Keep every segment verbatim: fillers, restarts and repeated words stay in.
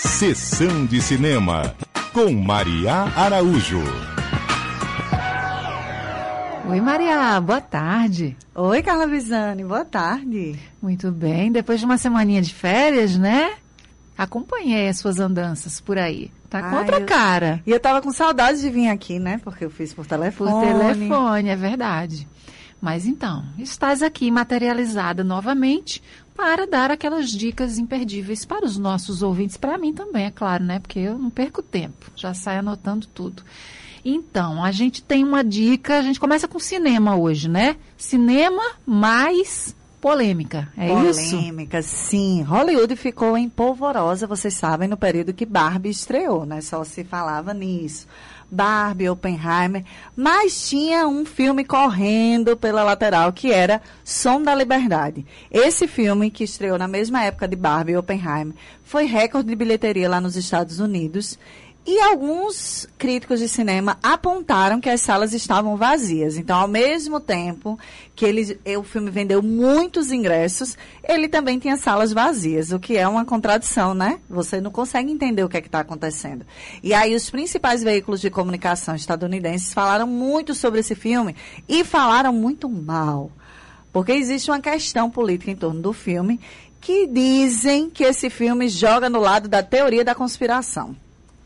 Sessão de Cinema, com Maria Araújo. Oi, Maria, boa tarde. Oi, Carla Visani, boa tarde. Muito bem, depois de uma semaninha de férias, né? Acompanhei as suas andanças por aí. Tá com Ai, outra eu... cara. E eu tava com saudade de vir aqui, né? Porque eu fiz por telefone. Por telefone, é verdade. Mas então, estás aqui materializada novamente para dar aquelas dicas imperdíveis para os nossos ouvintes, para mim também, é claro, né? Porque eu não perco tempo, já saio anotando tudo. Então, a gente tem uma dica, a gente começa com cinema hoje, né? Cinema mais polêmica, é polêmica, isso? Polêmica, sim. Hollywood ficou em polvorosa, vocês sabem, no período que Barbie estreou, né? Só se falava nisso. Barbie, Oppenheimer, mas tinha um filme correndo pela lateral que era Som da Liberdade. Esse filme, que estreou na mesma época de Barbie e Oppenheimer, foi recorde de bilheteria lá nos Estados Unidos. E alguns críticos de cinema apontaram que as salas estavam vazias. Então, ao mesmo tempo que ele, o filme vendeu muitos ingressos, ele também tinha salas vazias, o que é uma contradição, né? Você não consegue entender o que é que está acontecendo. E aí, os principais veículos de comunicação estadunidenses falaram muito sobre esse filme e falaram muito mal. Porque existe uma questão política em torno do filme que dizem que esse filme joga no lado da teoria da conspiração.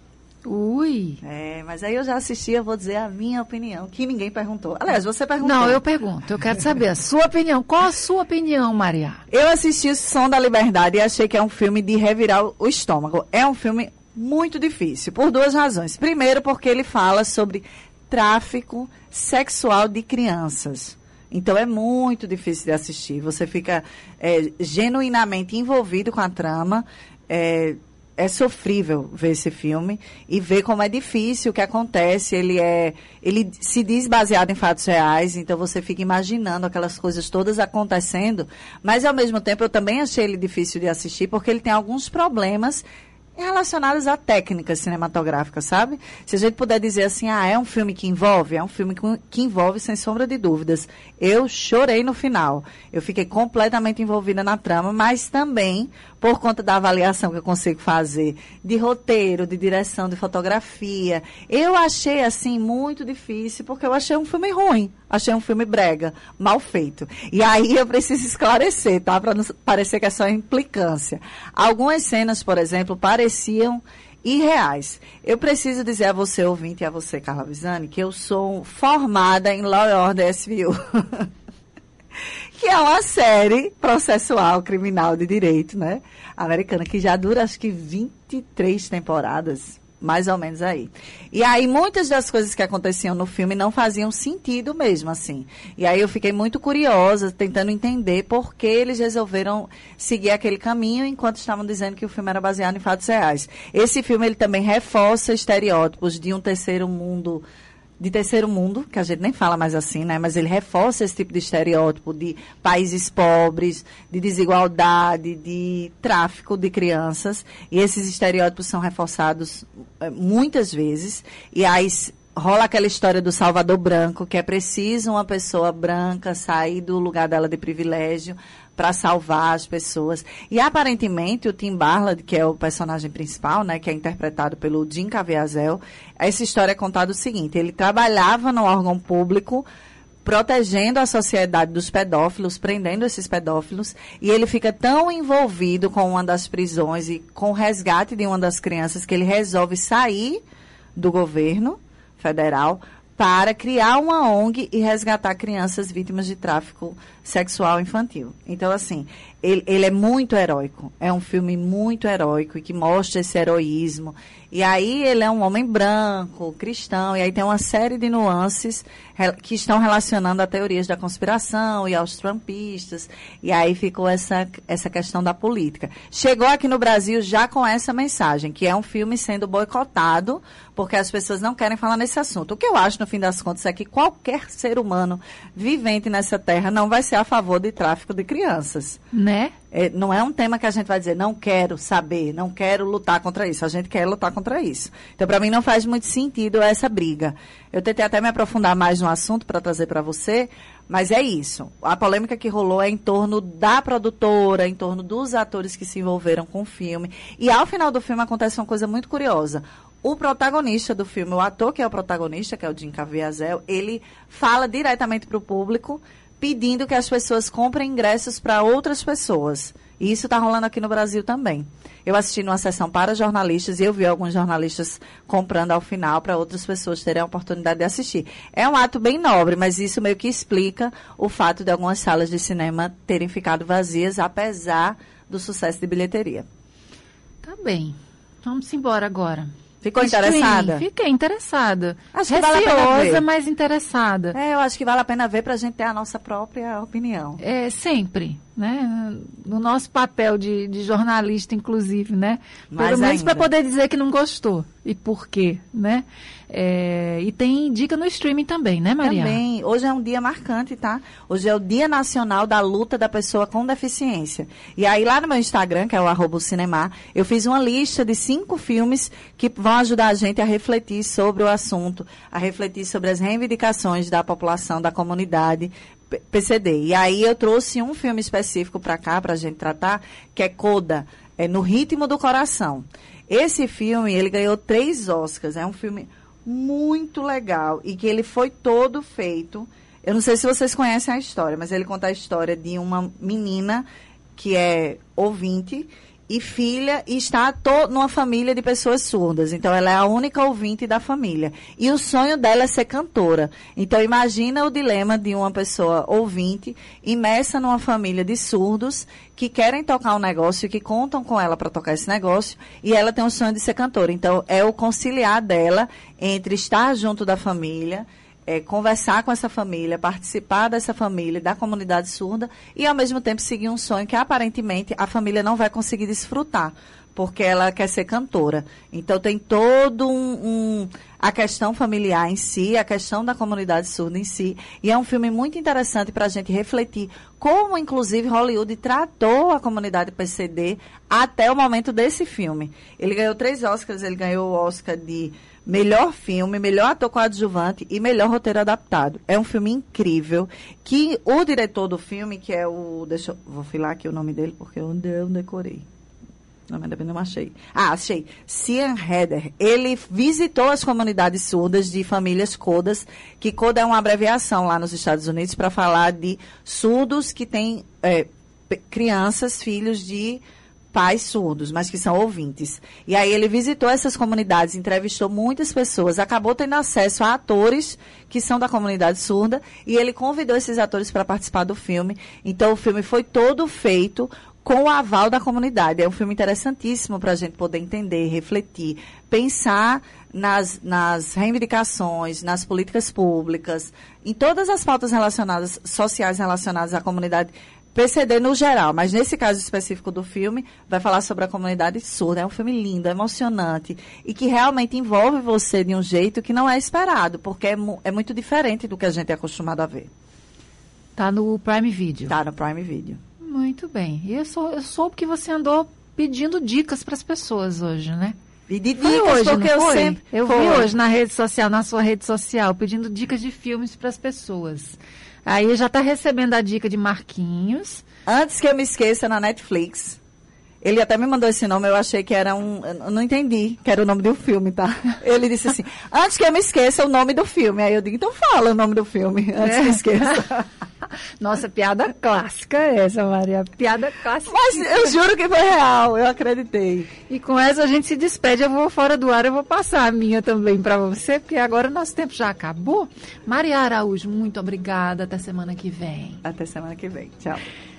Ui. É, mas aí eu já assisti, eu vou dizer a minha opinião, que ninguém perguntou. Aliás, você perguntou. Não, eu pergunto, eu quero saber a sua opinião. Qual a sua opinião, Maria? Eu assisti o Som da Liberdade e achei que é um filme de revirar o estômago. É um filme muito difícil, por duas razões. Primeiro, porque ele fala sobre tráfico sexual de crianças. Então, é muito difícil de assistir. Você fica é, genuinamente envolvido com a trama. É, É sofrível ver esse filme e ver como é difícil o que acontece. Ele, é, ele se diz baseado em fatos reais, então você fica imaginando aquelas coisas todas acontecendo. Mas, ao mesmo tempo, eu também achei ele difícil de assistir porque ele tem alguns problemas relacionados à técnica cinematográfica, sabe? Se a gente puder dizer assim, ah, é um filme que envolve, é um filme que envolve, sem sombra de dúvidas. Eu chorei no final. Eu fiquei completamente envolvida na trama, mas também por conta da avaliação que eu consigo fazer de roteiro, de direção, de fotografia. Eu achei, assim, muito difícil, porque eu achei um filme ruim. Achei um filme brega, mal feito. E aí eu preciso esclarecer, tá? Para não parecer que é só implicância. Algumas cenas, por exemplo, pareciam irreais. Eu preciso dizer a você, ouvinte, e a você, Carla Visani, que eu sou formada em Law and Order S V U. Que é uma série processual, criminal de direito, né? Americana, que já dura acho que vinte e três temporadas, mais ou menos aí. E aí, muitas das coisas que aconteciam no filme não faziam sentido mesmo, assim. E aí eu fiquei muito curiosa, tentando entender por que eles resolveram seguir aquele caminho, enquanto estavam dizendo que o filme era baseado em fatos reais. Esse filme, ele também reforça estereótipos de um terceiro mundo... de terceiro mundo, que a gente nem fala mais assim, né? Mas ele reforça esse tipo de estereótipo de países pobres, de desigualdade, de tráfico de crianças. E esses estereótipos são reforçados é, muitas vezes. E aí rola aquela história do Salvador branco, que é preciso uma pessoa branca sair do lugar dela de privilégio para salvar as pessoas. E, aparentemente, o Tim Ballard, que é o personagem principal, né, que é interpretado pelo Jim Caviezel, essa história é contada o seguinte: ele trabalhava no órgão público protegendo a sociedade dos pedófilos, prendendo esses pedófilos, e ele fica tão envolvido com uma das prisões e com o resgate de uma das crianças que ele resolve sair do governo federal para criar uma O N G e resgatar crianças vítimas de tráfico sexual infantil. Então, assim, ele, ele é muito heróico. É um filme muito heróico e que mostra esse heroísmo. E aí ele é um homem branco, cristão, e aí tem uma série de nuances que estão relacionando a teorias da conspiração e aos trumpistas. E aí ficou essa, essa questão da política. Chegou aqui no Brasil já com essa mensagem, que é um filme sendo boicotado porque as pessoas não querem falar nesse assunto. O que eu acho, no fim das contas, é que qualquer ser humano vivente nessa terra não vai ser a favor de tráfico de crianças. Né? É, não é um tema que a gente vai dizer, não quero saber, não quero lutar contra isso. A gente quer lutar contra isso. Então, para mim, não faz muito sentido essa briga. Eu tentei até me aprofundar mais no assunto para trazer para você, mas é isso. A polêmica que rolou é em torno da produtora, em torno dos atores que se envolveram com o filme. E ao final do filme acontece uma coisa muito curiosa. O protagonista do filme, o ator que é o protagonista, que é o Jim Caviezel, ele fala diretamente para o público, pedindo que as pessoas comprem ingressos para outras pessoas. E isso está rolando aqui no Brasil também. Eu assisti numa sessão para jornalistas e eu vi alguns jornalistas comprando ao final para outras pessoas terem a oportunidade de assistir. É um ato bem nobre, mas isso meio que explica o fato de algumas salas de cinema terem ficado vazias, apesar do sucesso de bilheteria. Tá bem. Vamos embora agora. Ficou interessada? Fiquei interessada. Acho que vale a pena ver. Receosa, mas interessada. É, eu acho que vale a pena ver para a gente ter a nossa própria opinião. É, sempre, né? No nosso papel de, de jornalista, inclusive, né? Mais Pelo menos para ainda. poder dizer que não gostou. E por quê, né? É, e tem dica no streaming também, né, Maria? Também. Hoje é um dia marcante, tá? Hoje é o Dia Nacional da Luta da Pessoa com Deficiência. E aí, lá no meu Instagram, que é o arroba Cinemar, eu fiz uma lista de cinco filmes que vão ajudar a gente a refletir sobre o assunto, a refletir sobre as reivindicações da população, da comunidade P C D. E aí eu trouxe um filme específico para cá, para a gente tratar, que é Coda, é No Ritmo do Coração. Esse filme, ele ganhou três Oscars. É um filme muito legal e que ele foi todo feito. Eu não sei se vocês conhecem a história, mas ele conta a história de uma menina que é ouvinte e filha e está to- numa família de pessoas surdas. Então, ela é a única ouvinte da família. E o sonho dela é ser cantora. Então, imagina o dilema de uma pessoa ouvinte imersa numa família de surdos que querem tocar um negócio e que contam com ela para tocar esse negócio. E ela tem o sonho de ser cantora. Então, é o conciliar dela entre estar junto da família, É, conversar com essa família, participar dessa família, da comunidade surda e, ao mesmo tempo, seguir um sonho que, aparentemente, a família não vai conseguir desfrutar, porque ela quer ser cantora. Então, tem todo um, um... a questão familiar em si, a questão da comunidade surda em si. E é um filme muito interessante para a gente refletir como, inclusive, Hollywood tratou a comunidade P C D até o momento desse filme. Ele ganhou três Oscars, ele ganhou o Oscar de melhor filme, melhor ator coadjuvante e melhor roteiro adaptado. É um filme incrível, que o diretor do filme, que é o... Deixa eu... Vou filar aqui o nome dele, porque eu não decorei. Não, ainda bem não achei. Ah, achei. Cian Heder. Ele visitou as comunidades surdas de famílias codas, que coda é uma abreviação lá nos Estados Unidos para falar de surdos que têm é, p- crianças, filhos de pais surdos, mas que são ouvintes. E aí ele visitou essas comunidades, entrevistou muitas pessoas, acabou tendo acesso a atores que são da comunidade surda, e ele convidou esses atores para participar do filme. Então o filme foi todo feito com o aval da comunidade. É um filme interessantíssimo para a gente poder entender, refletir, pensar nas, nas reivindicações, nas políticas públicas, em todas as pautas relacionadas, sociais relacionadas à comunidade P C D no geral, mas nesse caso específico do filme, vai falar sobre a comunidade surda. É um filme lindo, emocionante e que realmente envolve você de um jeito que não é esperado, porque é, mu- é muito diferente do que a gente é acostumado a ver. Tá no Prime Video. Tá no Prime Video. Muito bem. E eu, sou, eu soube que você andou pedindo dicas para as pessoas hoje, né? E de Foi dicas, hoje, porque não eu foi? sempre... Eu vi Foi. hoje na rede social, na sua rede social, pedindo dicas de filmes para as pessoas. Aí já está recebendo a dica de Marquinhos. Antes que eu me esqueça, na Netflix, ele até me mandou esse nome, eu achei que era um... Eu não entendi que era o nome do filme, tá? Ele disse assim, antes que eu me esqueça o nome do filme. Aí eu digo, então fala o nome do filme, antes É. que eu esqueça. Nossa, piada clássica essa, Maria. Piada clássica. Mas eu juro que foi real, eu acreditei. E com essa a gente se despede. Eu vou fora do ar, eu vou passar a minha também para você, porque agora o nosso tempo já acabou. Maria Araújo, muito obrigada. Até semana que vem. Até semana que vem. Tchau.